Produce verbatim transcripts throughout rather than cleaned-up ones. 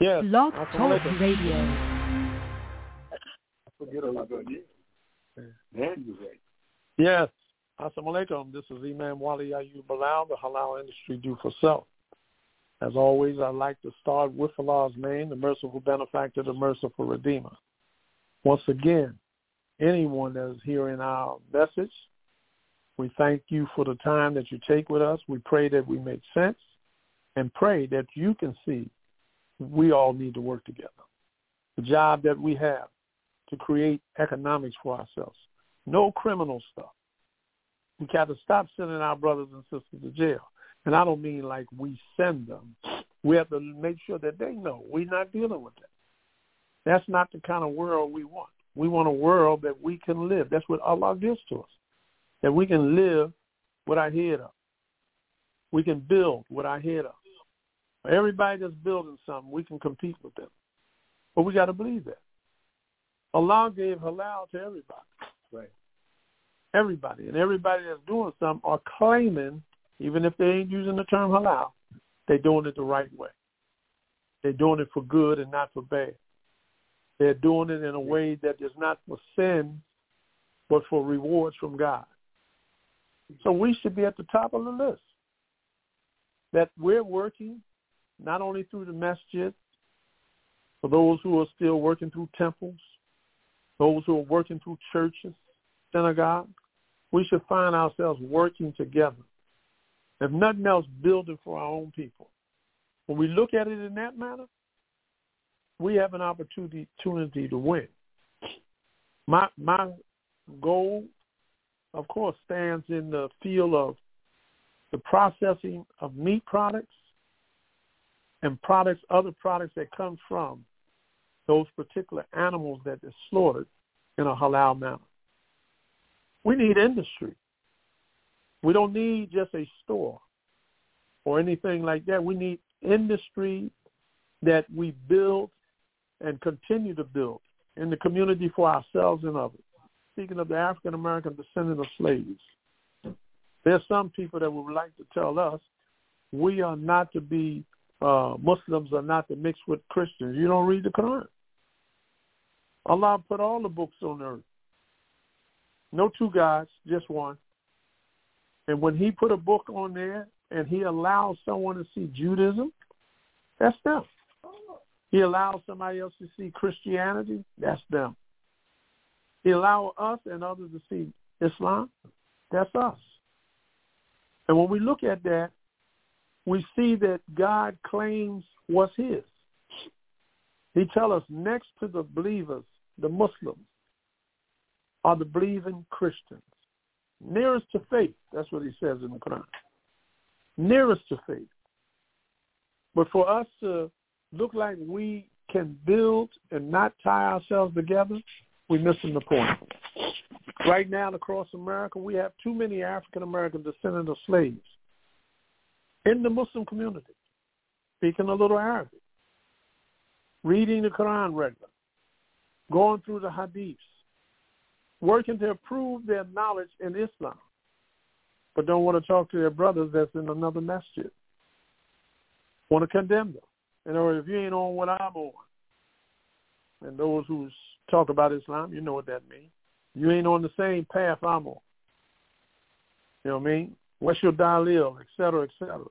Yes. Blog Talk Radio. I forget about that. There you go. Yes. Assalamu alaikum. This is Imam Wali Ayub Bilal, the Halal Industry Do for Self. As always, I'd like to start with Allah's name, the merciful benefactor, the merciful redeemer. Once again, anyone that is hearing our message, we thank you for the time that you take with us. We pray that we make sense and pray that you can see we all need to work together. The job that we have to create economics for ourselves. No criminal stuff. We got to stop sending our brothers and sisters to jail. And I don't mean like we send them. We have to make sure that they know we're not dealing with that. That's not the kind of world we want. We want a world that we can live. That's what Allah gives to us, that we can live with our head up. We can build with our head up. Everybody that's building something, we can compete with them. But we got to believe that. Allah gave halal to everybody. Right. Everybody. And everybody that's doing something are claiming, even if they ain't using the term halal, they're doing it the right way. They're doing it for good and not for bad. They're doing it in a way that is not for sin, but for rewards from God. So we should be at the top of the list. That we're working not only through the masjid, for those who are still working through temples, those who are working through churches, synagogues, we should find ourselves working together. If nothing else, building for our own people. When we look at it in that manner, we have an opportunity, opportunity to win. My my goal, of course, stands in the field of the processing of meat products and products, other products that come from those particular animals that are slaughtered in a halal manner. We need industry. We don't need just a store or anything like that. We need industry that we build and continue to build in the community for ourselves and others. Speaking of the African-American descendant of slaves, there's some people that would like to tell us we are not to be, uh, Muslims are not to mix with Christians. You don't read the Quran. Allah put all the books on earth. No two gods, just one. And when he put a book on there and he allows someone to see Judaism, that's them. He allows somebody else to see Christianity, that's them. He allows us and others to see Islam, that's us. And when we look at that, we see that God claims what's his. He tells us next to the believers, the Muslims, are the believing Christians. Nearest to faith, that's what he says in the Quran. Nearest to faith. But for us to look like we can build and not tie ourselves together, we're missing the point. Right now across America, we have too many African-American descendants of slaves in the Muslim community, speaking a little Arabic, reading the Quran regularly, going through the hadiths, working to improve their knowledge in Islam, but don't want to talk to their brothers that's in another masjid. Want to condemn them. In other words, if you ain't on what I'm on, and those who talk about Islam, you know what that means. You ain't on the same path I'm on. You know what I mean? What's your dalil, et cetera, et cetera.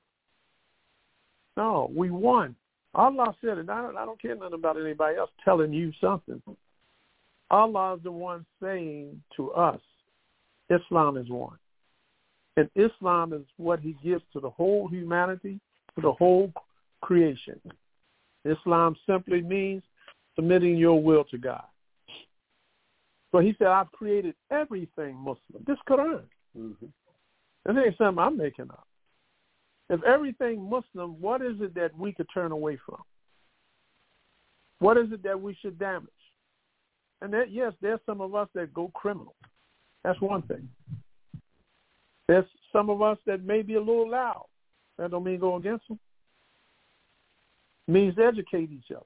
No, we won. Allah said it. I don't, I don't care nothing about anybody else telling you something. Allah is the one saying to us, Islam is one. And Islam is what he gives to the whole humanity, to the whole creation. Islam simply means submitting your will to God. So he said, I've created everything Muslim. This Quran. Mm-hmm. This ain't something I'm making up. If everything Muslim, what is it that we could turn away from? What is it that we should damage? And that, yes, there's some of us that go criminal. That's one thing. There's some of us that may be a little loud. That don't mean go against them. It means educate each other.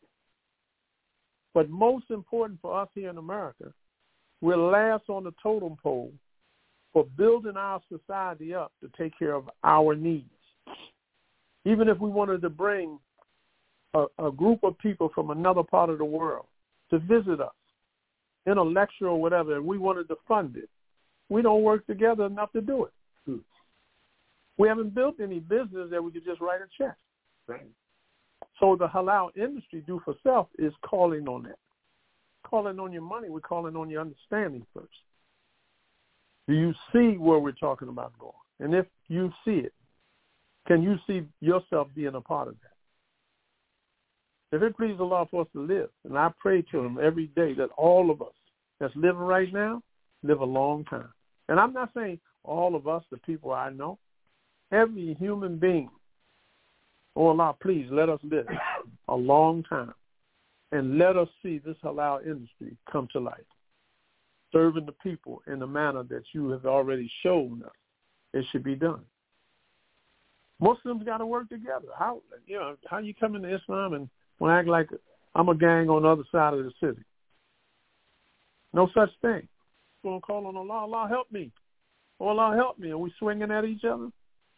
But most important for us here in America, we're last on the totem pole for building our society up to take care of our needs. Even if we wanted to bring a, a group of people from another part of the world to visit us, intellectual or whatever, and we wanted to fund it, we don't work together enough to do it. Hmm. We haven't built any business that we could just write a check. Right. So the halal industry, do for self, is calling on that. Calling on your money, we're calling on your understanding first. Do you see where we're talking about going? And if you see it, can you see yourself being a part of that? If it pleases Allah for us to live, and I pray to him every day that all of us that's living right now live a long time. And I'm not saying all of us, the people I know, every human being, oh Allah, please let us live a long time. And let us see this halal industry come to life, serving the people in the manner that you have already shown us it should be done. Muslims got to work together. How you know how you come into Islam and want to act like I'm a gang on the other side of the city? No such thing. We're going to call on Allah. Allah help me. Oh, Allah help me. Are we swinging at each other?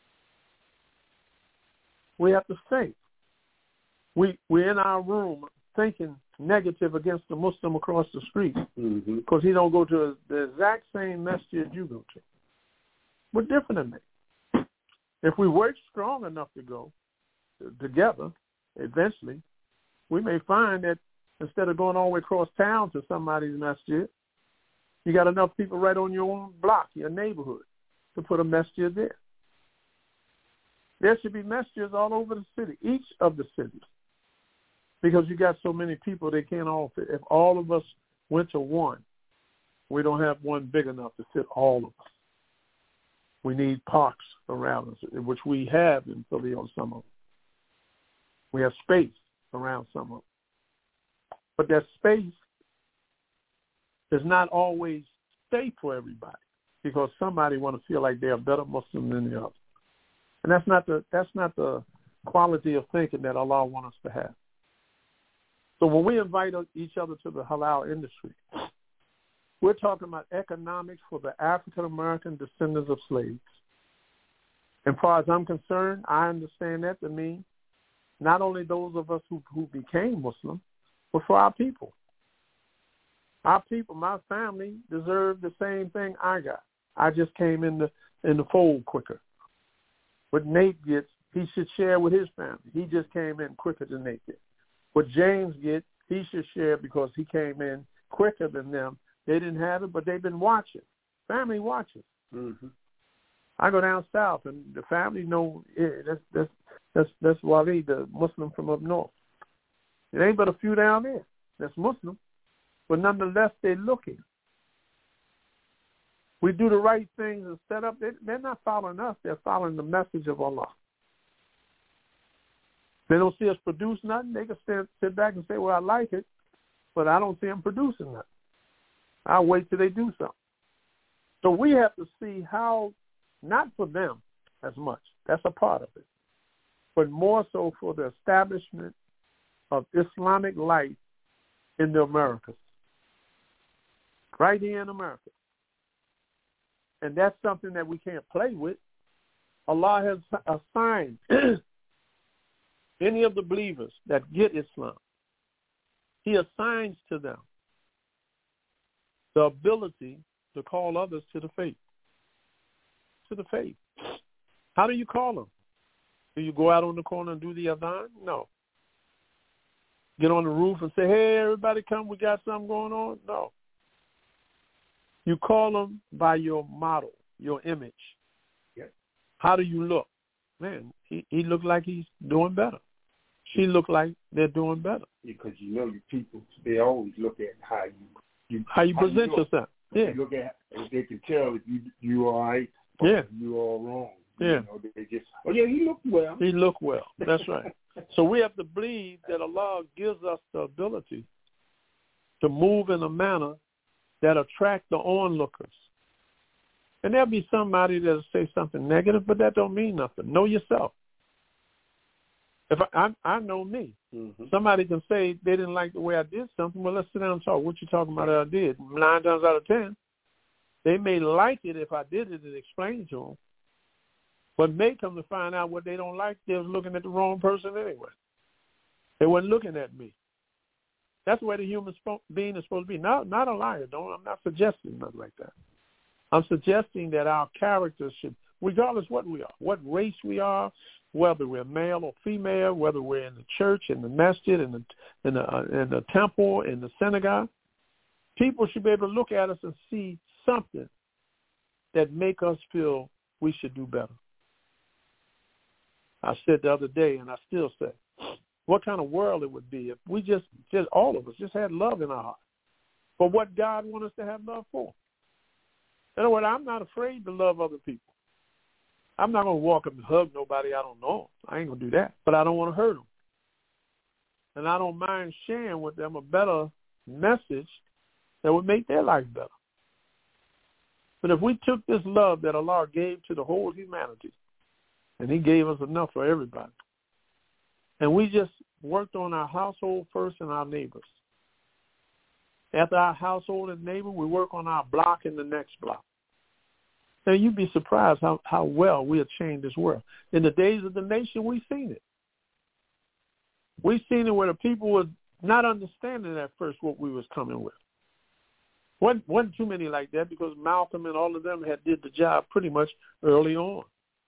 We have to think. We we're in our room thinking negative against the Muslim across the street because mm-hmm. he don't go to the exact same masjid you go to. We're different than that. If we work strong enough to go together, eventually, we may find that instead of going all the way across town to somebody's masjid, you got enough people right on your own block, your neighborhood, to put a masjid there. There should be masjids all over the city, each of the cities. Because you got so many people, they can't all fit. If all of us went to one, we don't have one big enough to fit all of us. We need parks around us, which we have in Philly on some of them. We have space around some of them. But that space is not always safe for everybody because somebody want to feel like they're a better Muslim than the other. And that's not the that's not the quality of thinking that Allah wants us to have. So when we invite each other to the halal industry, we're talking about economics for the African-American descendants of slaves. And as far as I'm concerned, I understand that to mean not only those of us who, who became Muslim, but for our people. Our people, my family, deserve the same thing I got. I just came in the in the fold quicker. What Nate gets, he should share with his family. He just came in quicker than Nate did. What James gets, he should share because he came in quicker than them. They didn't have it, but they've been watching. Family watches. Mm-hmm. I go down south, and the family know yeah, that's that's that's that's Waleed, the Muslim from up north. It ain't but a few down there that's Muslim, but nonetheless they're looking. We do the right things and set up. They, they're not following us. They're following the message of Allah. They don't see us produce nothing. They can sit, sit back and say, well, I like it, but I don't see them producing nothing. I'll wait till they do something. So we have to see how, not for them as much, that's a part of it, but more so for the establishment of Islamic life in the Americas, right here in America. And that's something that we can't play with. Allah has assigned any of the believers that get Islam, he assigns to them the ability to call others to the faith. To the faith. How do you call them? Do you go out on the corner and do the adhan? No. Get on the roof and say, hey, everybody come, we got something going on? No. You call them by your model, your image. Yes. How do you look? Man, he, he looked like he's doing better. She look like they're doing better. Because you know your people, they always look at how you, you how you how present you yourself. Yeah. You look at if they can tell if you you all right or yeah. if you all wrong. Yeah. You know, they just oh yeah, he looked well. He looked well. That's right. So we have to believe that Allah gives us the ability to move in a manner that attract the onlookers. And there'll be somebody that'll say something negative, but that don't mean nothing. Know yourself. If I, I, I know me. Mm-hmm. Somebody can say they didn't like the way I did something. Well, let's sit down and talk. What you talking about that I did? Nine times out of ten, they may like it if I did it and explained to them. But may come to find out what they don't like, they was looking at the wrong person anyway. They weren't looking at me. That's the way the human being is supposed to be. Not, not a liar. Don't. I'm not suggesting nothing like that. I'm suggesting that our characters should, regardless what we are, what race we are, whether we're male or female, whether we're in the church, in the masjid, in the in the, uh, in the temple, in the synagogue, people should be able to look at us and see something that make us feel we should do better. I said the other day, and I still say, what kind of world it would be if we just, just all of us, just had love in our heart for what God wants us to have love for. In other words, I'm not afraid to love other people. I'm not going to walk up and hug nobody I don't know. I ain't going to do that. But I don't want to hurt them. And I don't mind sharing with them a better message that would make their life better. But if we took this love that Allah gave to the whole humanity, and he gave us enough for everybody, and we just worked on our household first and our neighbors. After our household and neighbor, we work on our block and the next block. And you'd be surprised how, how well we have changed this world. In the days of the nation, we've seen it. We've seen it where the people were not understanding at first what we was coming with. Wasn't, wasn't too many like that because Malcolm and all of them had did the job pretty much early on.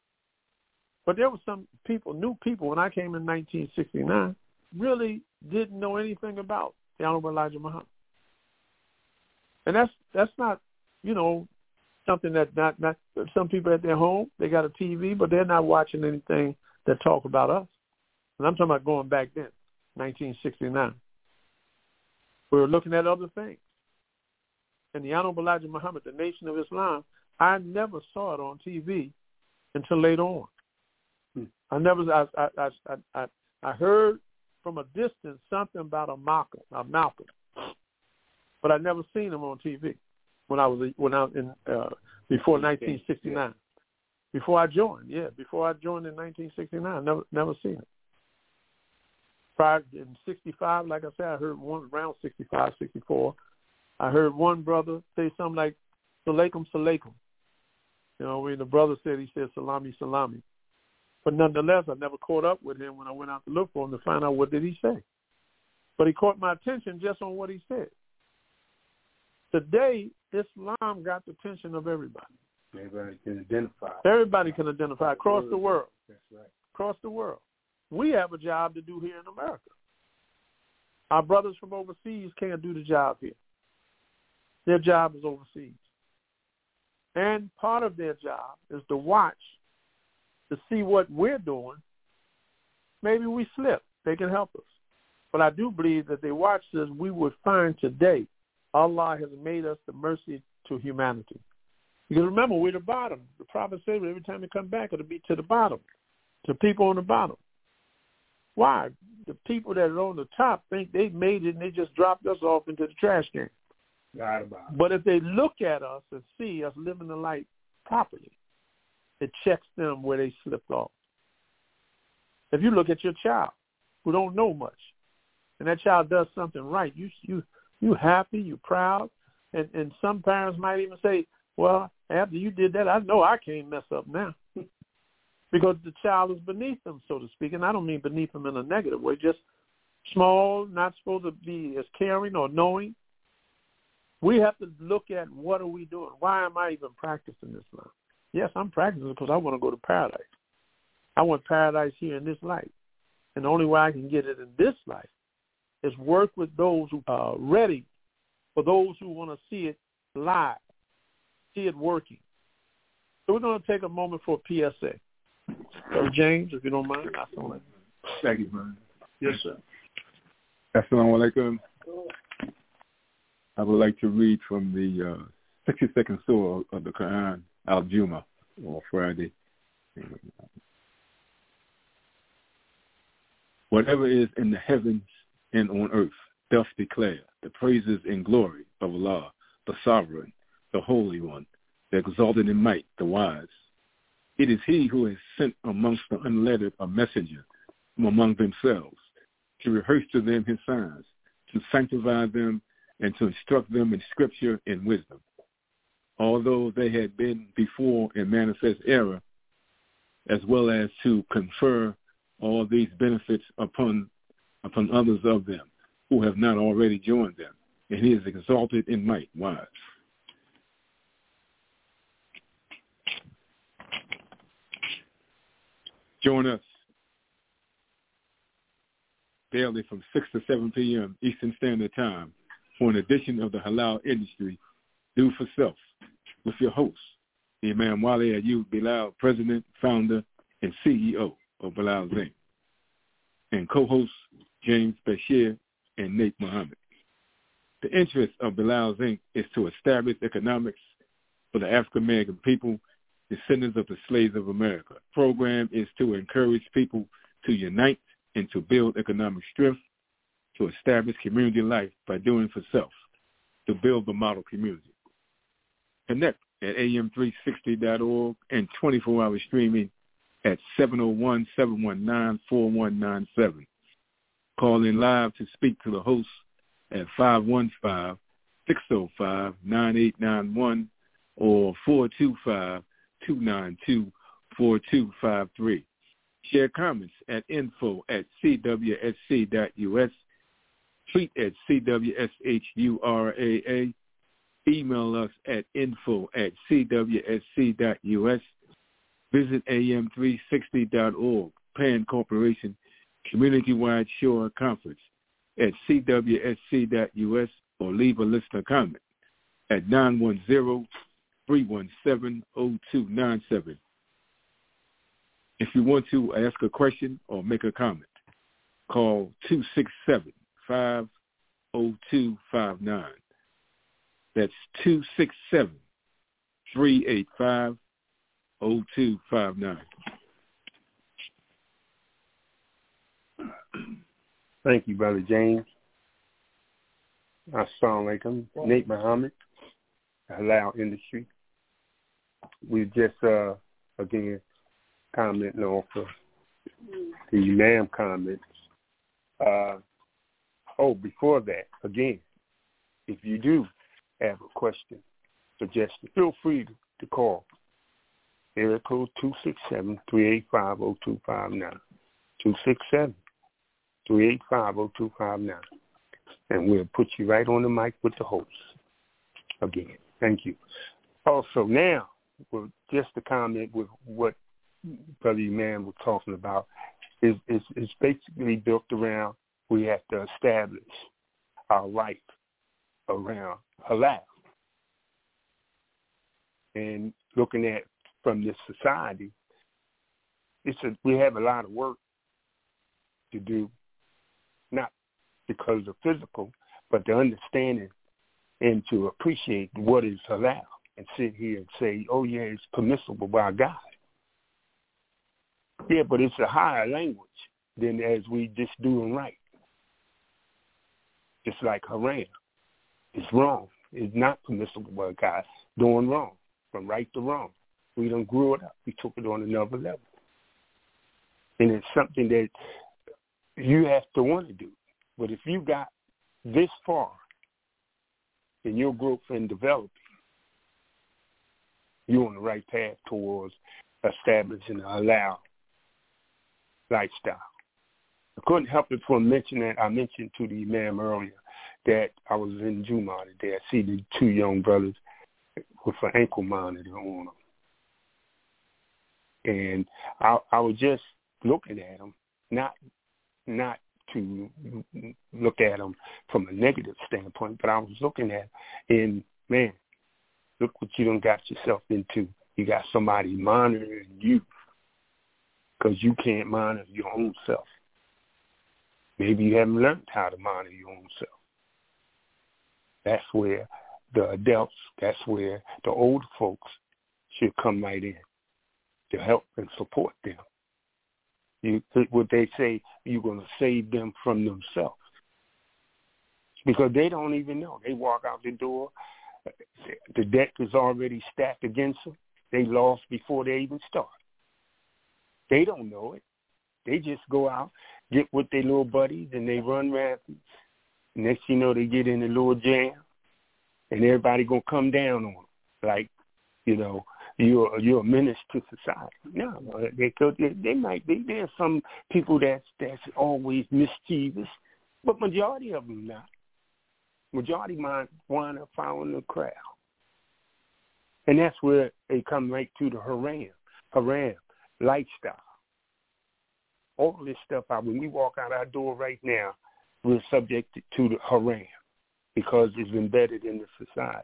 But there were some people, new people, when I came in nineteen sixty-nine, really didn't know anything about the Honorable Elijah Muhammad. And that's that's not, you know, something that not, not some people at their home, they got a T V, but they're not watching anything that talk about us. And I'm talking about going back then, nineteen sixty-nine. We were looking at other things. And the Honorable Elijah Muhammad, the Nation of Islam, I never saw it on T V until later on. Hmm. I never, I, I, I, I, I heard from a distance something about a Malcolm, a Malcolm, but I never seen him on T V when I was when I was in uh, before nineteen sixty-nine. Before I joined, yeah, before I joined in nineteen sixty-nine, never never seen it. Prior in sixty-five, like I said, I heard one around sixty-five, sixty-four. I heard one brother say something like, "Salaikum, salaikum." You know, when the brother said, he said, "Salami, salami." But nonetheless, I never caught up with him when I went out to look for him to find out what did he say. But he caught my attention just on what he said. Today, Islam got the attention of everybody. Everybody can identify. Everybody can identify across the world. That's right. Across the world. We have a job to do here in America. Our brothers from overseas can't do the job here. Their job is overseas. And part of their job is to watch, to see what we're doing. Maybe we slip. They can help us. But I do believe that they watch this, we would find today Allah has made us the mercy to humanity. Because remember, we're the bottom. The Prophet said every time they come back, it'll be to the bottom, to people on the bottom. Why? The people that are on the top think they made it and they just dropped us off into the trash can. Right about it. But if they look at us and see us living the life properly, it checks them where they slipped off. If you look at your child who don't know much, and that child does something right, you you you happy, you proud, and, and some parents might even say, well, after you did that, I know I can't mess up now. Because the child is beneath them, so to speak. And I don't mean beneath them in a negative way, just small, not supposed to be as caring or knowing. We have to look at what are we doing? Why am I even practicing this now? Yes, I'm practicing because I want to go to paradise. I want paradise here in this life. And the only way I can get it in this life is work with those who are ready for those who want to see it live, see it working. So we're going to take a moment for a P S A. So James, if you don't mind, I'll go ahead. Thank you, man. Yes, sir. Assalamu alaikum. I would like to read from the uh, sixty-second surah of the Quran, Al-Jumu'ah, or Friday. Whatever is in the heavens and on earth doth declare the praises and glory of Allah, the Sovereign, the Holy One, the Exalted in might, the Wise. It is He who has sent amongst the unlettered a messenger from among themselves to rehearse to them His signs, to sanctify them, and to instruct them in scripture and wisdom. Although they had been before in manifest error, as well as to confer all these benefits upon upon others of them who have not already joined them, and he is exalted in might. Wives. Join us daily from six to seven p.m. Eastern Standard Time for an edition of the Halal Industry, Do for Self, with your host, the Imam Wale Ayub Bilal, President, Founder, and C E O of Bilal Incorporated, and co-hosts James Bashir and Nate Muhammad. The interest of Bilal Incorporated is to establish economics for the African-American people, descendants of the slaves of America. The program is to encourage people to unite and to build economic strength, to establish community life by doing for self, to build the model community. Connect at A M three sixty dot org and twenty-four hour streaming at seven oh one, seven one nine, four one nine seven. Call in live to speak to the host at five one five, six oh five, nine eight nine one or four two five, two nine two, four two five three. Share comments at info at c w s c dot u s, tweet at c w s h u r a a, email us at info at c w s c dot u s, visit A M three sixty dot org, Pan Corporation Community-Wide Shore Conference at c w s c dot u s, or leave a listener comment at nine one zero, three one seven, zero two nine seven. If you want to ask a question or make a comment, call two six seven, five oh two five nine. That's two six seven, three eight five, zero two five nine. Thank you, Brother James. Assalamu alaikum. Nate Muhammad, Halal Industry. We just, uh, again, commenting off of the Imam comments. Uh, oh, before that, again, if you do have a question, suggestion, feel free to, to call. Area code two six seven, three eight five, zero two five nine. two six seven, three eight five, zero two five nine. And we'll put you right on the mic with the host. Again, thank you. Also, now, well, just to comment with what Brother Imam was talking about, is, is, is basically built around we have to establish our life around halal. And looking at from this society, it's a, we have a lot of work to do, not because of physical, but the understanding and to appreciate what is halal and sit here and say, oh, yeah, it's permissible by God. Yeah, but it's a higher language than as we just doing right. Just like haram. It's wrong. It's not permissible by God. Doing wrong, from right to wrong. We done grew it up. We took it on another level. And it's something that you have to want to do. But if you got this far in your growth and developing, you're on the right path towards establishing a halal lifestyle. I couldn't help it from mentioning that. I mentioned to the Imam earlier that I was in Juma today. I see the two young brothers with an ankle monitor on them. And I, I was just looking at them, not not to look at them from a negative standpoint, but I was looking at, and man, look what you done got yourself into. You got somebody monitoring you because you can't monitor your own self. Maybe you haven't learned how to monitor your own self. That's where the adults, that's where the older folks should come right in to help and support them. You, what they say, you're going to save them from themselves. Because they don't even know. They walk out the door, the deck is already stacked against them. They lost before they even start. They don't know it. They just go out, get with their little buddies, and they run rapids. Next thing you know, they get in a little jam, and everybody going to come down on them. Like, you know, you're you're a menace to society. No, they could. They, they might be. There's some people that's that's always mischievous, but majority of them not. Majority might wind up following the crowd, and that's where they come right to the haram, haram lifestyle. All this stuff out. When we walk out our door right now, we're subject to the haram because it's embedded in the society.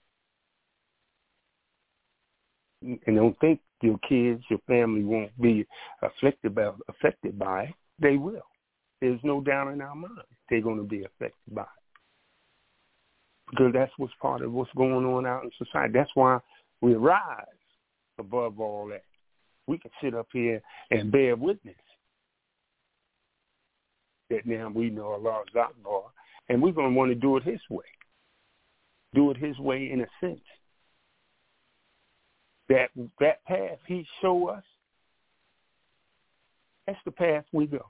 And don't think your kids, your family won't be affected by affected by it. They will. There's no doubt in our mind they're going to be affected by it. Because that's what's part of what's going on out in society. That's why we rise above all that. We can sit up here and bear witness that now we know Allah's Akbar, and we're going to want to do it His way. Do it His way in a sense. That that path He show us, that's the path we go.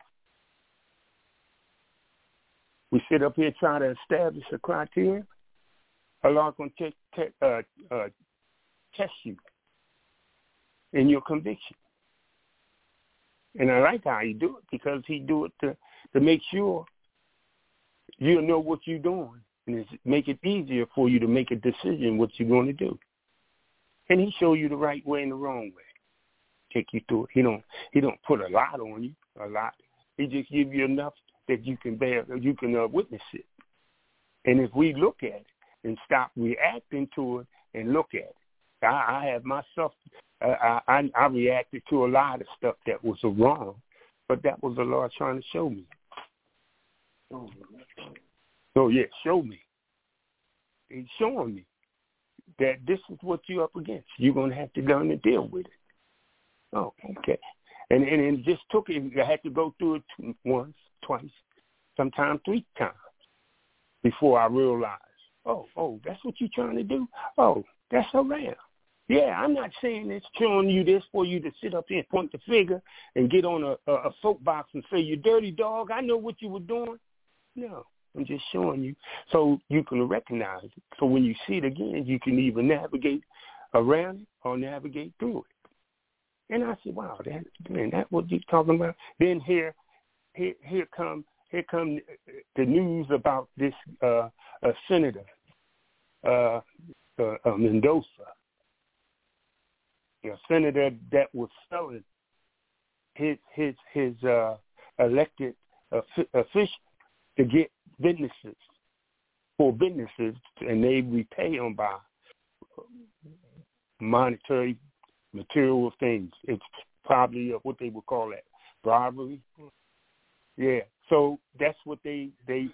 We sit up here trying to establish a criteria. Allah's going to te- uh, uh, test you in your conviction. And I like how He do it because He do it to, to make sure you know what you're doing and it's make it easier for you to make a decision what you're going to do. And He show you the right way and the wrong way. Take you through it. He don't He don't put a lot on you, a lot. He just give you enough that you can bear, you can uh, witness it. And if we look at it and stop reacting to it and look at it, I, I have myself, uh, I, I reacted to a lot of stuff that was wrong, but that was the Lord trying to show me. So yeah, show me. He's showing me that this is what you're up against. You're going to have to learn to deal with it. Oh, okay. And, and it just took it. I had to go through it two, once, twice, sometimes three times before I realized, oh, oh, that's what you're trying to do? Oh, that's haram. Yeah, I'm not saying it's showing you this for you to sit up here and point the finger and get on a, a, a soapbox and say, you dirty dog, I know what you were doing. No. I'm just showing you so you can recognize it. So when you see it again, you can either navigate around it or navigate through it. And I said, wow, that, man, that's what you're talking about. Then here, here, here come, here come the news about this uh, uh, senator, uh, uh, uh, Mendoza, a senator that was selling his his his uh, elected uh, official to get businesses, for businesses, and they repay them by monetary, material things. It's probably what they would call that, bribery. Yeah, so that's what they, they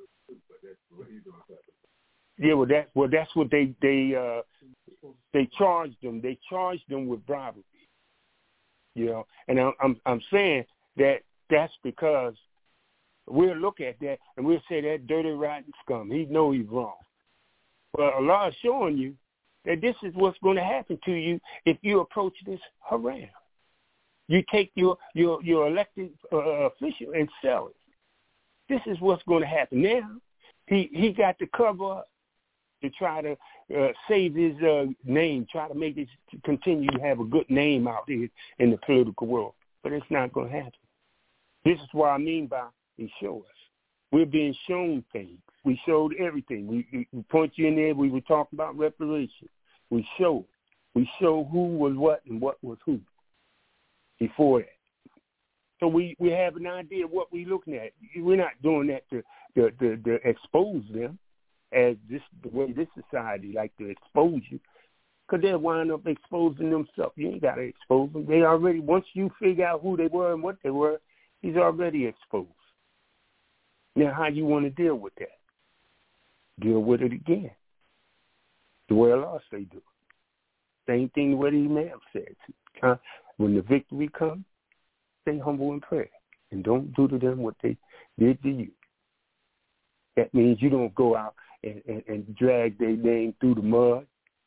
yeah, well, that, well, that's what they, they, uh, they charged them. They charged them with bribery, you know, and I'm, I'm, I'm saying that that's because we'll look at that and we'll say that dirty, rotten scum. He know he's wrong. But Allah is showing you that this is what's going to happen to you if you approach this haram. You take your your, your elected uh, official and sell it. This is what's going to happen. Now, he, he got to cover up to try to uh, save his uh, name, try to make it to continue to have a good name out there in the political world. But it's not going to happen. This is what I mean by He show us. We're being shown things. We showed everything. We, we, we point you in there. We were talking about reparations. We showed. We showed who was what and what was who before that. So we, we have an idea of what we're looking at. We're not doing that to, to, to, to expose them as this the way this society like to expose you, because they'll wind up exposing themselves. You ain't got to expose them. They already, once you figure out who they were and what they were, he's already exposed. Now, how you want to deal with that? Deal with it again. The way Allah say do it. Same thing the way the Imam said. When the victory comes, stay humble in prayer. And don't do to them what they did to you. That means you don't go out and, and, and drag their name through the mud.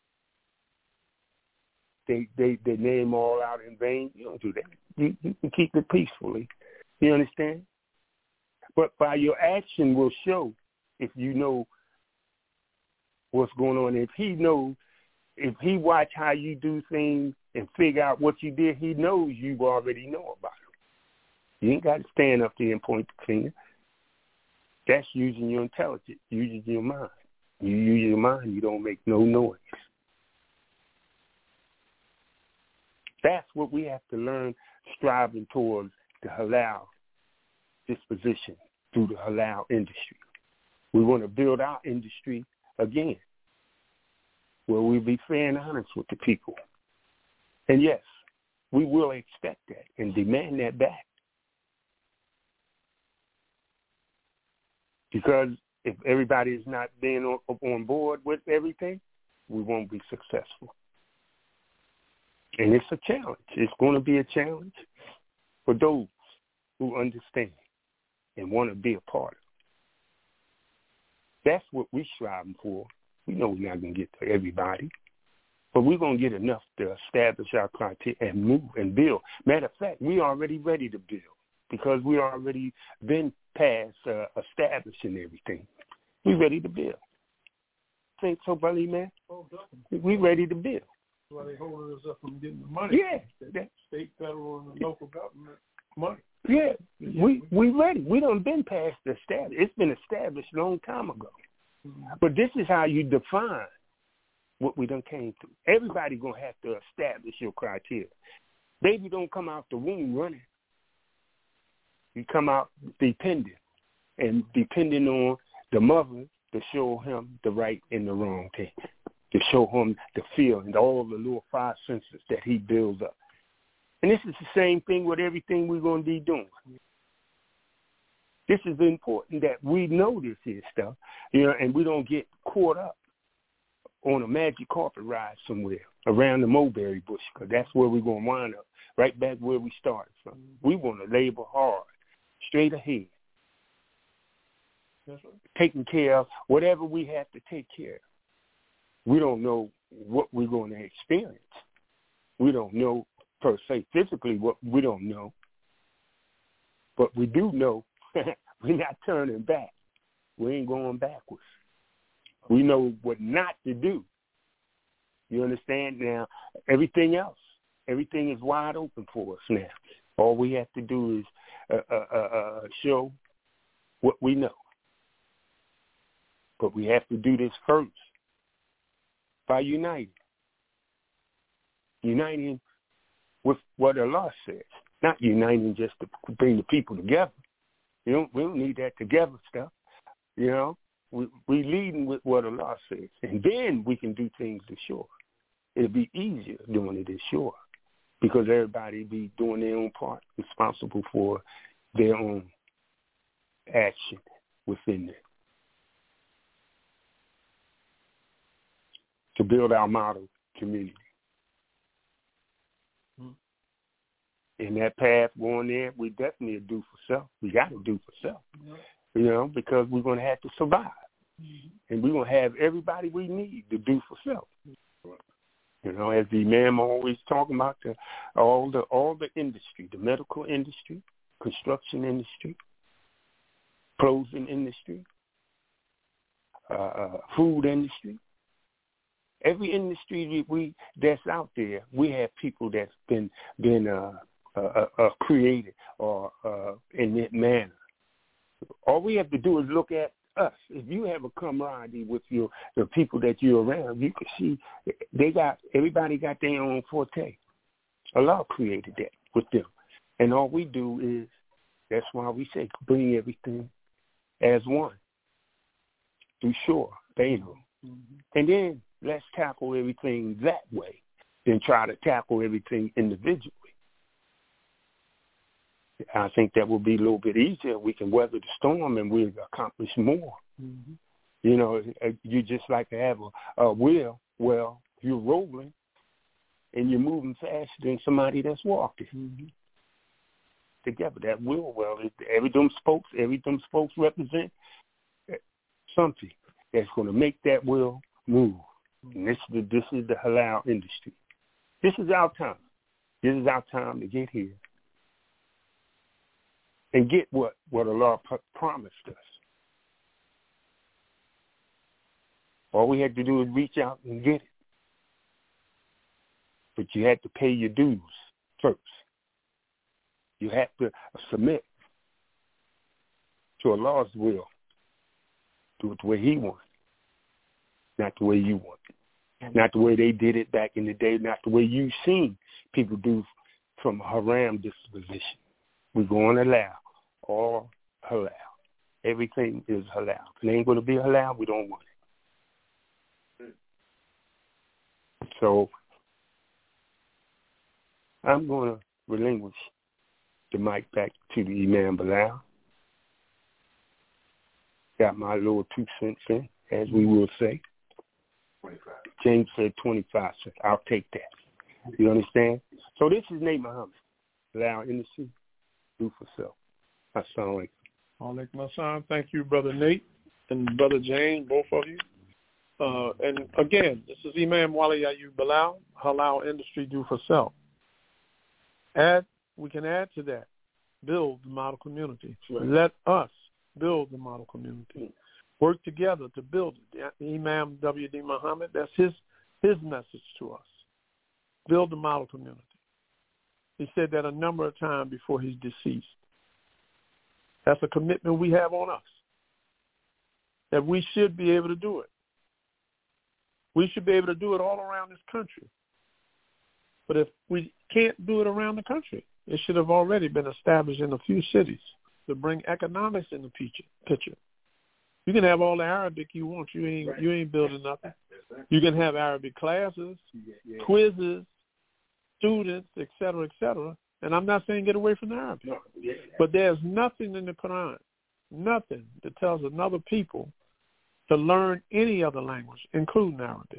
They, they, their name all out in vain. You don't do that. You, you can keep it peacefully. You understand? But by your action will show if you know what's going on. If he knows if he watch how you do things and figure out what you did, he knows you already know about it. You ain't got to stand up there and point the finger. That's using your intelligence, using your mind. You use your mind, you don't make no noise. That's what we have to learn, striving towards the halal disposition through the halal industry. We want to build our industry again, where we be fair and honest with the people. And yes, we will expect that and demand that back. Because if everybody is not being on, on board with everything, we won't be successful. And it's a challenge. It's going to be a challenge for those who understand and want to be a part of it. That's what we're striving for. We know we're not going to get to everybody, but we're going to get enough to establish our criteria and move and build. Matter of fact, we're already ready to build because we already been past uh, establishing everything. We're ready to build. Think so, buddy, man? Oh, we're ready to build. That's why they holding us up from getting the money. Yeah. The state, federal, and the local government money. Yeah, we we ready. We done been past the established. It's been established a long time ago. Mm-hmm. But this is how you define what we done came through. Everybody gonna have to establish your criteria. Baby don't come out the womb running. You come out dependent, and depending on the mother to show him the right and the wrong thing, to show him the feel and all the little five senses that he builds up. And this is the same thing with everything we're going to be doing. This is important that we know this is stuff, you know, and we don't get caught up on a magic carpet ride somewhere around the mulberry bush, because that's where we're going to wind up, right back where we started from. We want to labor hard, straight ahead, That's right. taking care of whatever we have to take care of. We don't know what we're going to experience. We don't know per se physically what we don't know, but we do know we're not turning back. We ain't going backwards. We know what not to do. You understand? Now, everything else, everything is wide open for us now. All we have to do is uh, uh, uh, show what we know. But we have to do this first by uniting. Uniting with what Allah says, not uniting just to bring the people together. You know, we don't need that together stuff. You know, we we leading with what Allah says, and then we can do things ashore. It'll be easier doing it ashore because everybody be doing their own part, responsible for their own action within it. To build our model community. In that path going there, we definitely do for self. We got to do for self, yeah. You know, because we're going to have to survive. Mm-hmm. And we're going to have everybody we need to do for self. Right. You know, as the imam always talking about, the, all the all the industry, the medical industry, construction industry, clothing industry, uh, food industry. Every industry we that's out there, we have people that's been been uh, uh, uh, created or uh, in that manner. All we have to do is look at us. If you have a camaraderie with your the people that you're around, you can see they got everybody got their own forte. Allah created that with them, and all we do is that's why we say bring everything as one through shore, Bainum, mm-hmm. and then let's tackle everything that way, then try to tackle everything individually. I think that will be a little bit easier. We can weather the storm and we'll accomplish more. Mm-hmm. You know, you just like to have a, a wheel. Well, you're rolling and you're moving faster than somebody that's walking. Mm-hmm. Together, that wheel, well, every them spokes, every them spokes represent something that's going to make that wheel move. And this is the, this is the halal industry. This is our time. This is our time to get here and get what, what Allah p- promised us. All we had to do is reach out and get it. but you had to pay your dues first. You had to submit to Allah's will. Do it the way He wants, not the way you want it. Not the way they did it back in the day, not the way you've seen people do from a haram disposition. We're going to allow all halal. Everything is halal. If it ain't going to be halal, we don't want it. So I'm going to relinquish the mic back to the Imam Bilal. Got my little two cents in, as we will say. James said twenty-five cents. I'll take that. You understand? So this is Nate Muhammad. Bilal Industry, do for self. Assalamu alaikum. Alaikum assalam. Thank you, Brother Nate and Brother James, both of you. Uh, and again, this is Imam Wali Ayub Bilal, Halal Industry, do for self. Add, we can add to that, build the model community. Right. Let us build the model community. Work together to build it. The Imam W D Muhammad, that's his his message to us. Build the model community. He said that a number of times before he's deceased. That's a commitment we have on us, that we should be able to do it. We should be able to do it all around this country. But if we can't do it around the country, it should have already been established in a few cities to bring economics in the picture. You can have all the Arabic you want. You ain't right. you ain't building nothing. You can have Arabic classes, yeah, yeah. quizzes, students, et cetera, et cetera. And I'm not saying get away from the Arabic. No, yeah. But there's nothing in the Quran, nothing that tells another people to learn any other language, including Arabic.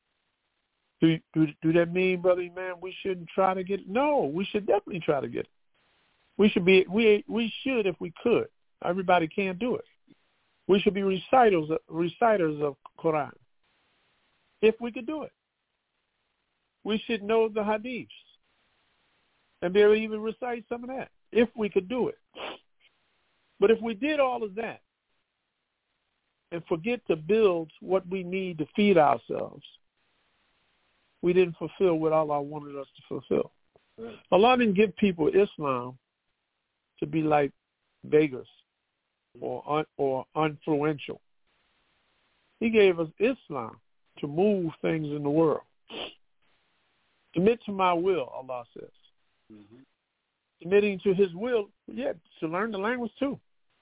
Do, do, do that mean, Brother Imam, we shouldn't try to get it? No, we should definitely try to get it. We should be we we should if we could. Everybody can't do it. We should be reciters reciters of Quran if we could do it. We should know the hadiths and be able to even recite some of that if we could do it. But if we did all of that and forget to build what we need to feed ourselves, we didn't fulfill what Allah wanted us to fulfill. Right. Allah didn't give people Islam to be like beggars or un, or influential. He gave us Islam to move things in the world. Submit to my will, Allah says. Mm-hmm. Submitting to his will, yeah, to learn the language too.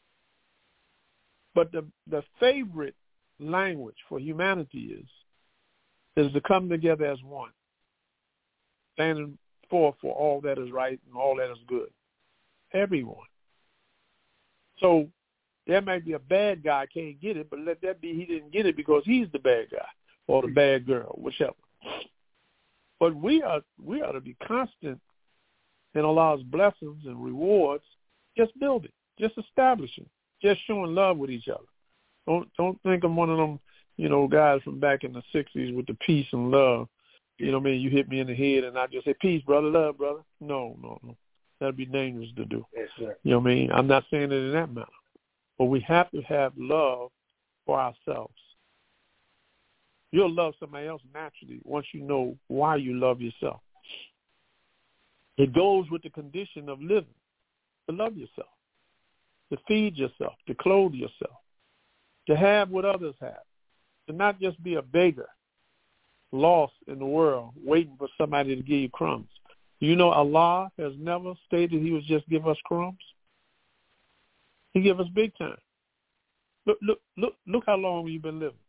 But the, the favorite language for humanity is is to come together as one, standing forth for all that is right and all that is good. Everyone. So there might be a bad guy can't get it, but let that be he didn't get it because he's the bad guy or the bad girl, whichever. But we are we ought to be constant in Allah's blessings and rewards, just building, just establishing, just showing love with each other. Don't don't think I'm one of them, you know, guys from back in the sixties with the peace and love. You know what I mean? You hit me in the head and I just say, peace, brother, love, brother. No, no, no. That'd be dangerous to do. Yes, sir. You know what I mean? I'm not saying it in that manner. But we have to have love for ourselves. You'll love somebody else naturally once you know why you love yourself. It goes with the condition of living, to love yourself, to feed yourself, to clothe yourself, to have what others have, to not just be a beggar, lost in the world, waiting for somebody to give you crumbs. You know Allah has never stated he would just give us crumbs. He give us big time. Look, look, look, look how long you've been living.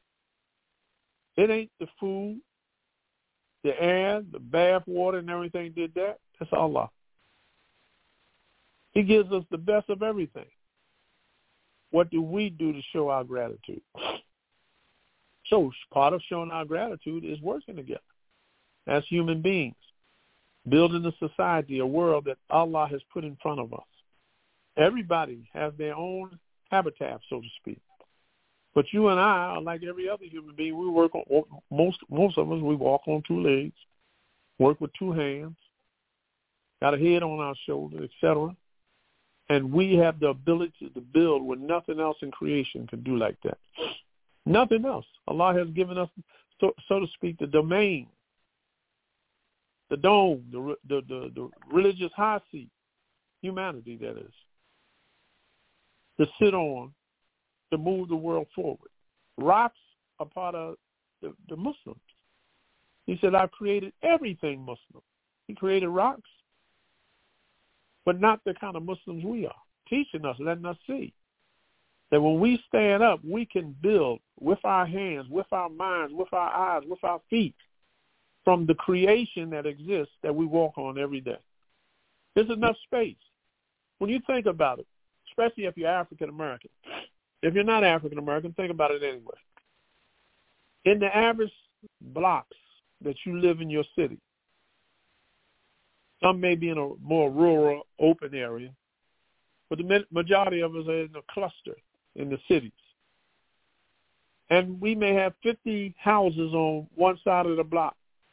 It ain't the food, the air, the bath water and everything did that. That's Allah. He gives us the best of everything. What do we do to show our gratitude? So part of showing our gratitude is working together as human beings, building a society, a world that Allah has put in front of us. Everybody has their own habitat, so to speak. But you and I are like every other human being. We work on, most most of us, we walk on two legs, work with two hands, got a head on our shoulder, et cetera. And we have the ability to build when nothing else in creation can do like that. Nothing else. Allah has given us, so, so to speak, the domain the dome, the, the, the, the religious high seat, humanity that is, to sit on to move the world forward. Rocks are part of the, the Muslims. He said, I've created everything Muslim. He created rocks, but not the kind of Muslims we are, teaching us, letting us see that when we stand up, we can build with our hands, with our minds, with our eyes, with our feet, from the creation that exists that we walk on every day. There's enough space. When you think about it, especially if you're African American, if you're not African American, think about it anyway. In the average blocks that you live in your city, some may be in a more rural, open area, but the majority of us are in a cluster in the cities. And we may have fifty houses on one side of the block.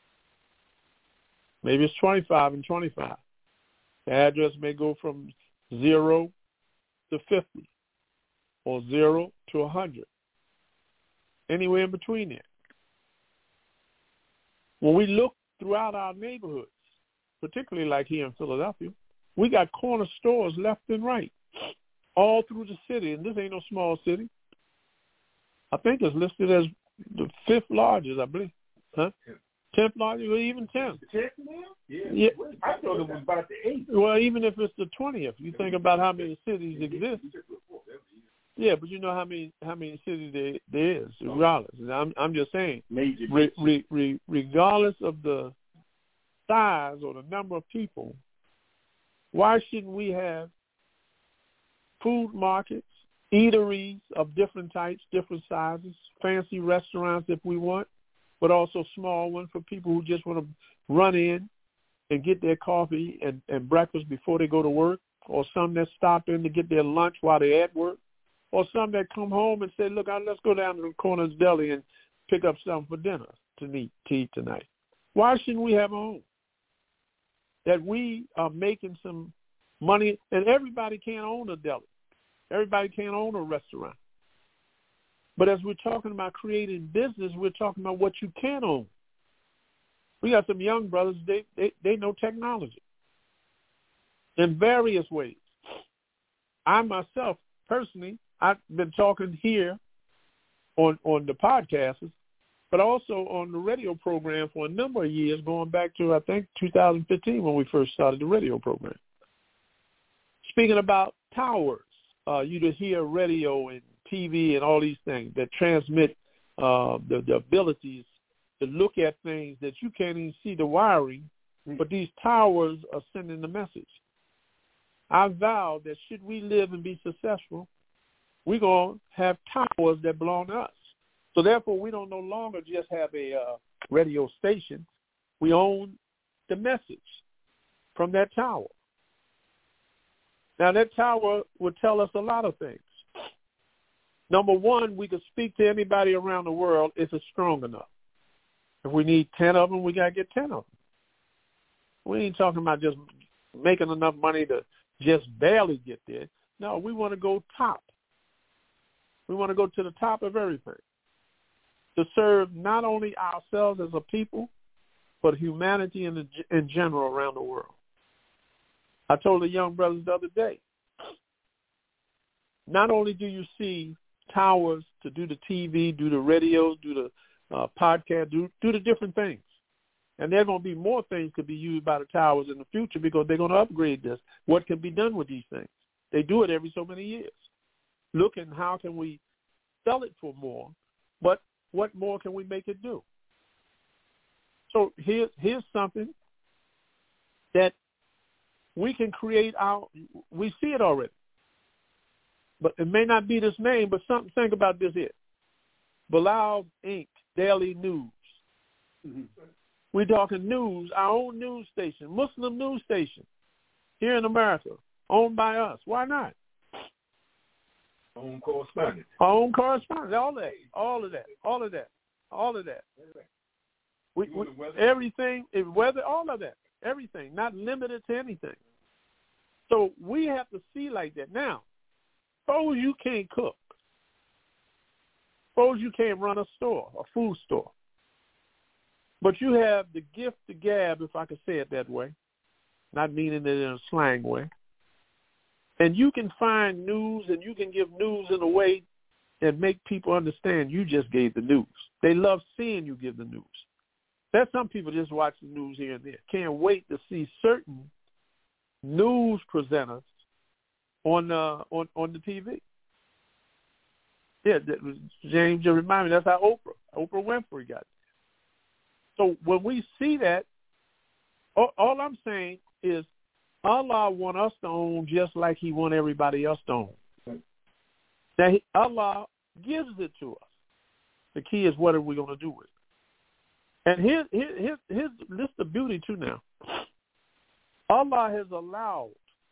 Maybe it's twenty-five and twenty-five. The address may go from zero to fifty or zero to one hundred, anywhere in between there. When we look throughout our neighborhoods, particularly like here in Philadelphia, we got corner stores left and right, all through the city, and this ain't no small city. I think it's listed as the fifth largest, I believe. Huh? Tenth largest, or even tenth. Tenth now? Yeah. yeah. I thought it was about the eighth. Well, even if it's the twentieth, you think about how many cities exist. Yeah, but you know how many how many cities there, there is, regardless. And I'm I'm just saying, Major. Re, re, re, regardless of the size or the number of people, why shouldn't we have food markets, eateries of different types, different sizes, fancy restaurants if we want, but also small ones for people who just want to run in and get their coffee and, and breakfast before they go to work, or some that stop in to get their lunch while they're at work, or some that come home and say, look, let's go down to the corner's deli and pick up something for dinner to eat, to eat tonight. Why shouldn't we have a home? That we are making some money, and everybody can't own a deli. Everybody can't own a restaurant. But as we're talking about creating business, we're talking about what you can own. We got some young brothers, they, they, they know technology in various ways. I myself, personally, I've been talking here on, on the podcasts, but also on the radio program for a number of years, going back to, I think, two thousand fifteen when we first started the radio program. Speaking about towers, uh, you to hear radio and T V and all these things that transmit uh, the, the abilities to look at things that you can't even see the wiring, but these towers are sending the message. I vow that should we live and be successful, we're going to have towers that belong to us. So therefore, we don't no longer just have a uh, radio station. We own the message from that tower. Now, that tower would tell us a lot of things. Number one, we could speak to anybody around the world if it's strong enough. If we need ten of them, we got to get ten of them. We ain't talking about just making enough money to just barely get there. No, we want to go top. We want to go to the top of everything, to serve not only ourselves as a people, but humanity in, the, in general around the world. I told the young brothers the other day, not only do you see towers to do the T V, do the radios, do the uh, podcast, do, do the different things. And there are going to be more things could be used by the towers in the future because they're going to upgrade this. What can be done with these things? They do it every so many years. Looking how can we sell it for more, but what more can we make it do? So here, here's something that we can create our, we see it already. But it may not be this name, but something, think about this here. Bilal Incorporated. Daily News. Mm-hmm. We're talking news, our own news station, Muslim news station here in America, owned by us. Why not? Own correspondent. Our own correspondent. All that. All of that. All of that. All of that. We, we, everything, weather, all of that. Everything. Not limited to anything. So we have to see like that. Now, suppose you can't cook. Suppose you can't run a store, a food store. But you have the gift to gab, if I could say it that way, not meaning it in a slang way. And you can find news and you can give news in a way that make people understand you just gave the news. They love seeing you give the news. There's some people just watch the news here and there. Can't wait to see certain news presenters on uh, on on the T V. Yeah, James just reminded me, that's how Oprah, Oprah Winfrey got it. So when we see that, all, all I'm saying is Allah want us to own just like he want everybody else to own. Now, he, Allah gives it to us. The key is what are we going to do with it? And here's, here's, here's this the beauty too now. Allah has allowed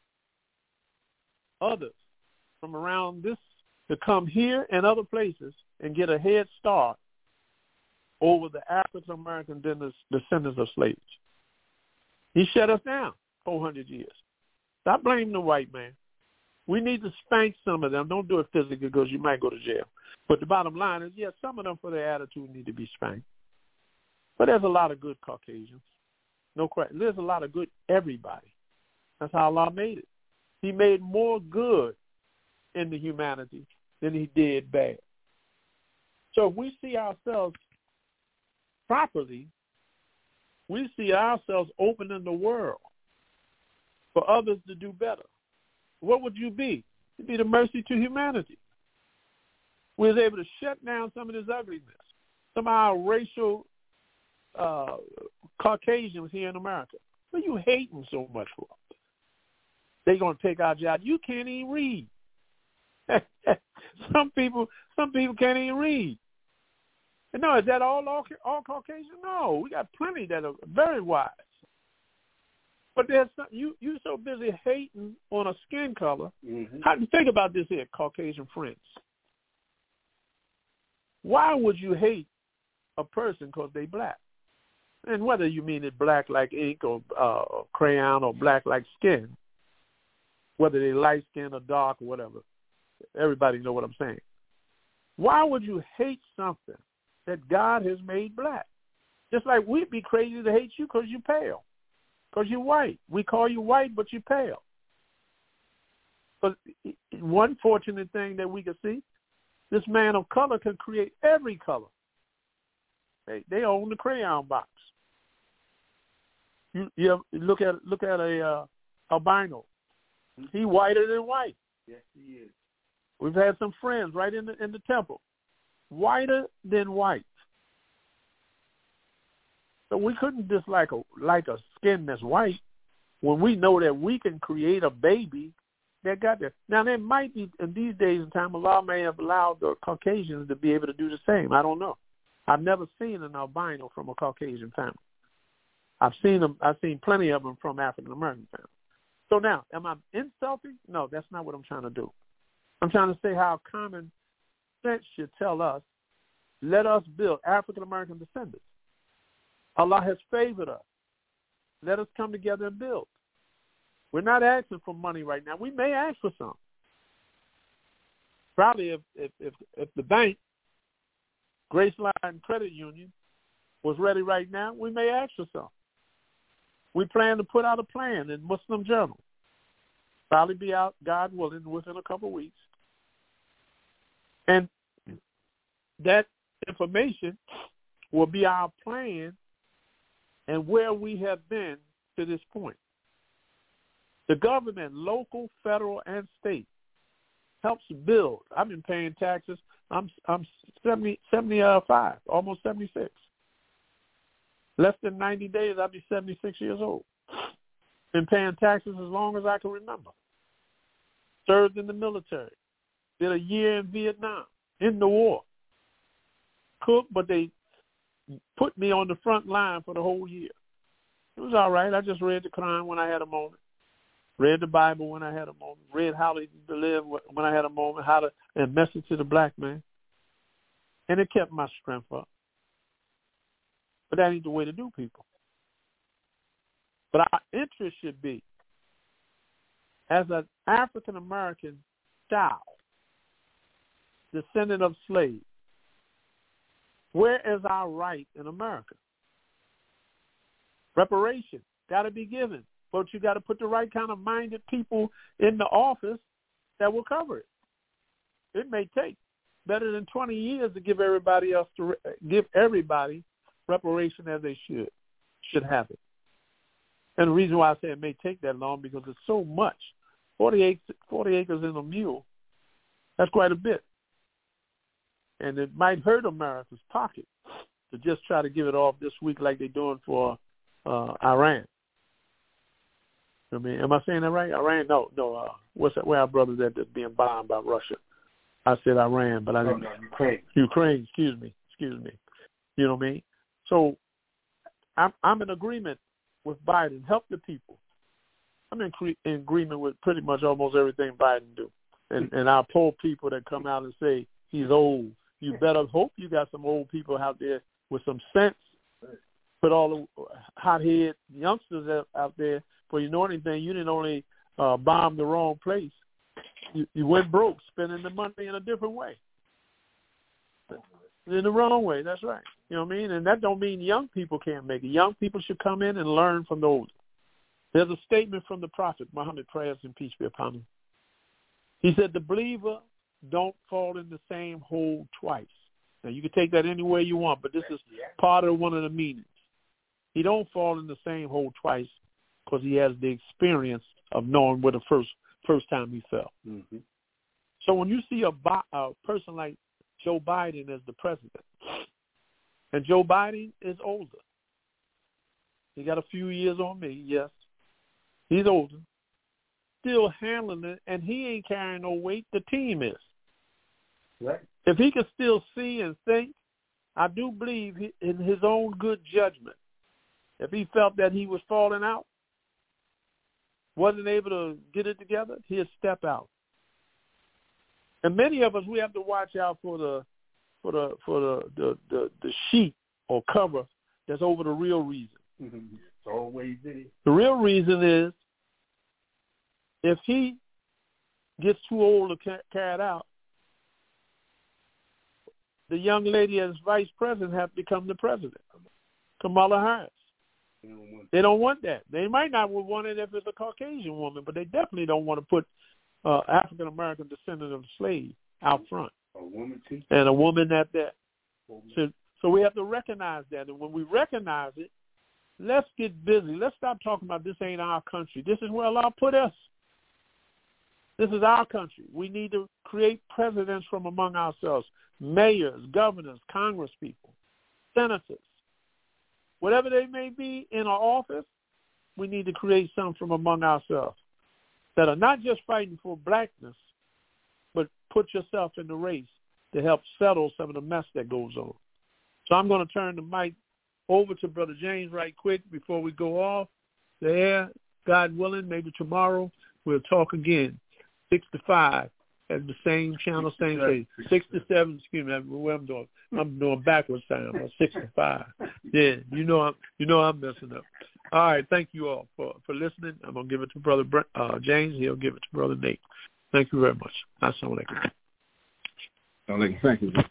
others from around this to come here and other places and get a head start over the African American descendants of slaves. He shut us down four hundred years. Stop blaming the white man. We need to spank some of them. Don't do it physically because you might go to jail. But the bottom line is, yes, some of them for their attitude need to be spanked. But there's a lot of good Caucasians. No question. There's a lot of good everybody. That's how Allah made it. He made more good in the humanity than he did bad. So if we see ourselves properly, we see ourselves opening the world for others to do better. What would you be? You'd be the mercy to humanity. We was able to shut down some of this ugliness, some of our racial uh, Caucasians here in America. What are you hating so much for? They're going to take our job. You can't even read. some people, some people can't even read. No, is that all, all all Caucasian? No, we got plenty that are very wise. But there's some, you you so busy hating on a skin color. Mm-hmm. How do you think about this here, Caucasian friends? Why would you hate a person because they black? And whether you mean it black like ink or uh, crayon or black like skin, whether they light skin or dark or whatever, everybody know what I'm saying. Why would you hate something that God has made black? Just like we'd be crazy to hate you because you're pale, because you're white. We call you white, but you're pale. But one fortunate thing that we can see, this man of color can create every color. They, they own the crayon box. You, you look at look at a uh, albino. He whiter than white. Yes, he is. We've had some friends right in the in the temple, whiter than white. So we couldn't dislike a like a skin that's white when we know that we can create a baby that got there. Now there might be in these days and time, Allah may have allowed the Caucasians to be able to do the same. I don't know. I've never seen an albino from a Caucasian family. I've seen them. I've seen plenty of them from African American families. So now, am I insulting? No, that's not what I'm trying to do. I'm trying to say how common sense should tell us, let us build African American descendants. Allah has favored us. Let us come together and build. We're not asking for money right now. We may ask for some. Probably if if if, if the bank, Graceline Credit Union, was ready right now, we may ask for some. We plan to put out a plan in Muslim Journal. Probably be out, God willing, within a couple of weeks. And that information will be our plan and where we have been to this point. The government, local, federal, and state, helps build. I've been paying taxes. I'm I'm seventy, seventy-five, almost seventy-six. Less than ninety days, I'll be seventy-six years old. Been paying taxes as long as I can remember. Served in the military. Did a year in Vietnam, in the war. Cooked, but they put me on the front line for the whole year. It was all right. I just read the Quran when I had a moment. Read the Bible when I had a moment. Read how to live when I had a moment. How to, and message to the black man. And it kept my strength up. But that ain't the way to do people. But our interest should be, as an African-American child, descendant of slaves, where is our right in America? Reparation got to be given, but you got to put the right kind of minded people in the office that will cover it. It may take better than twenty years to give everybody else to give everybody reparation as they should should have it. And the reason why I say it may take that long because it's so much. forty acres, forty acres in a mule, that's quite a bit. And it might hurt America's pocket to just try to give it off this week like they're doing for uh, Iran. I mean, am I saying that right? Iran? No, no. Uh, what's that? Where our brothers at that's being bombed by Russia? I said Iran, but I didn't. Oh, no, Ukraine. Ukraine. Excuse me. Excuse me. You know what I mean? So I'm I'm in agreement with Biden. Help the people. I'm in, cre- in agreement with pretty much almost everything Biden do. And and our poor people that come out and say he's old. You better hope you got some old people out there with some sense. Put all the hot-head youngsters out, out there. For you know anything, you didn't only uh, bomb the wrong place. You, you went broke, spending the money in a different way. In the wrong way, that's right. You know what I mean? And that don't mean young people can't make it. Young people should come in and learn from the older. There's a statement from the prophet, Muhammad, prayers and peace be upon him. He said, the believer don't fall in the same hole twice. Now, you can take that any way you want, but this is part of one of the meanings. He don't fall in the same hole twice because he has the experience of knowing where the first first time he fell. Mm-hmm. So when you see a, a person like Joe Biden as the president, and Joe Biden is older. He got a few years on me, yes. He's older. Still handling it, and he ain't carrying no weight. The team is. Right. If he can still see and think, I do believe he, in his own good judgment, if he felt that he was falling out, wasn't able to get it together, he'd step out. And many of us, we have to watch out for the for the for the the, the, the sheet or cover that's over the real reason. Mm-hmm. It's always is. The real reason is if he gets too old to carry it out, the young lady as vice president has become the president, Kamala Harris. They don't want, they don't want that. They might not want it if it's a Caucasian woman, but they definitely don't want to put uh, African-American descendant of slaves out front. A woman too. And a woman at that. So, so we have to recognize that. And when we recognize it, let's get busy. Let's stop talking about this ain't our country. This is where Allah put us. This is our country. We need to create presidents from among ourselves, mayors, governors, congresspeople, senators. Whatever they may be in our office, we need to create some from among ourselves that are not just fighting for blackness, but put yourself in the race to help settle some of the mess that goes on. So I'm going to turn the mic over to Brother James right quick before we go off the air. God willing, maybe tomorrow we'll talk again. Six to five at the same channel, same place. Six to seven, excuse me, what I'm doing. I'm doing backwards time. I'm six to five. Yeah, you know I'm you know I'm messing up. All right, thank you all for, for listening. I'm gonna give it to Brother Brent, uh, James. He'll give it to Brother Nate. Thank you very much. Assalamu alaikum. Thank you.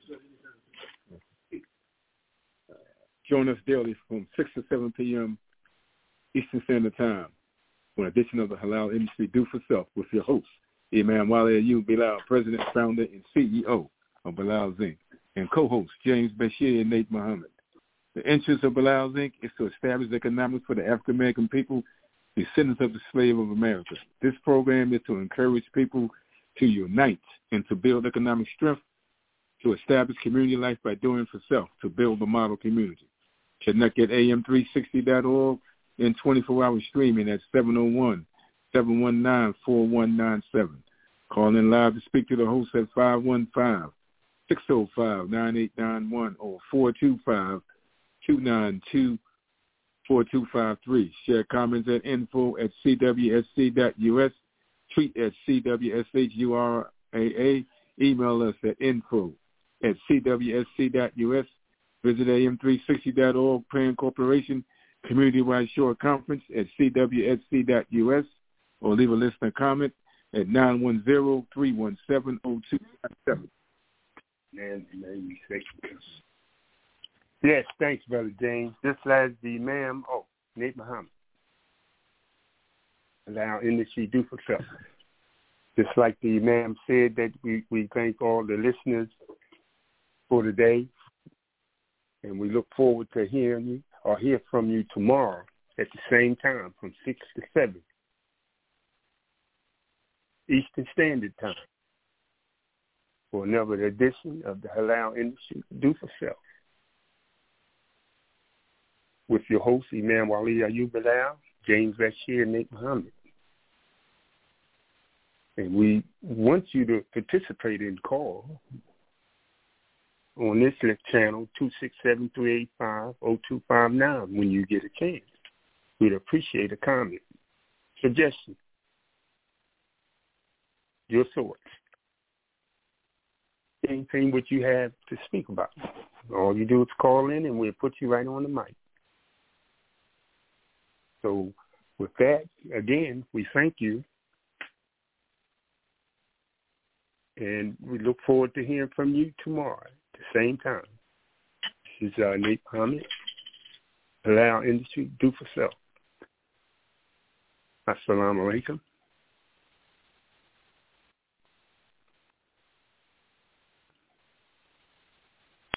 Join us daily from six to seven p.m. Eastern Standard Time for an edition of the Halal Industry Do for Self with your host, Imam Wale Ayub Bilal, President, Founder, and C E O of Bilal Incorporated, and co-host James Bashir and Nate Muhammad. The interest of Bilal Incorporated is to establish economics for the African American people, descendants of the slave of America. This program is to encourage people to unite and to build economic strength, to establish community life by doing for self, to build a model community. Connect at A M three sixty dot org and twenty-four hour streaming at seven oh one, seven one nine, four one nine seven. Call in live to speak to the host at five one five, six oh five, nine eight nine one or four two five, two nine two, four two five three. Share comments at info at c w s c dot u s, tweet at c w s h u r a a, email us at info at c w s c dot u s. Visit A M three sixty dot org, Plan Corporation, Community-Wide Short Conference at c w s c dot u s, or leave a listener comment at nine one zero, three one seven, zero two five seven. Man, man, yes, thanks, Brother James. Just as the ma'am, oh, Nate Muhammad. Allow industry do for self. Just like the Imam said that we, we thank all the listeners for today, and we look forward to hearing you or hear from you tomorrow at the same time from six to seven Eastern Standard Time for another edition of the Halal Industry Do for Self with your host, Imam Wali Ayub Bilal, James Bashir, and Nate Muhammad. And we want you to participate in call on this channel, two six seven, three eight five, zero two five nine, when you get a chance. We'd appreciate a comment, suggestion, your thoughts, anything what you have to speak about. All you do is call in and we'll put you right on the mic. So with that, again, we thank you. And we look forward to hearing from you tomorrow at the same time. This is uh, Nate Muhammad, Halal Industry Do for Self. Assalamu alaikum.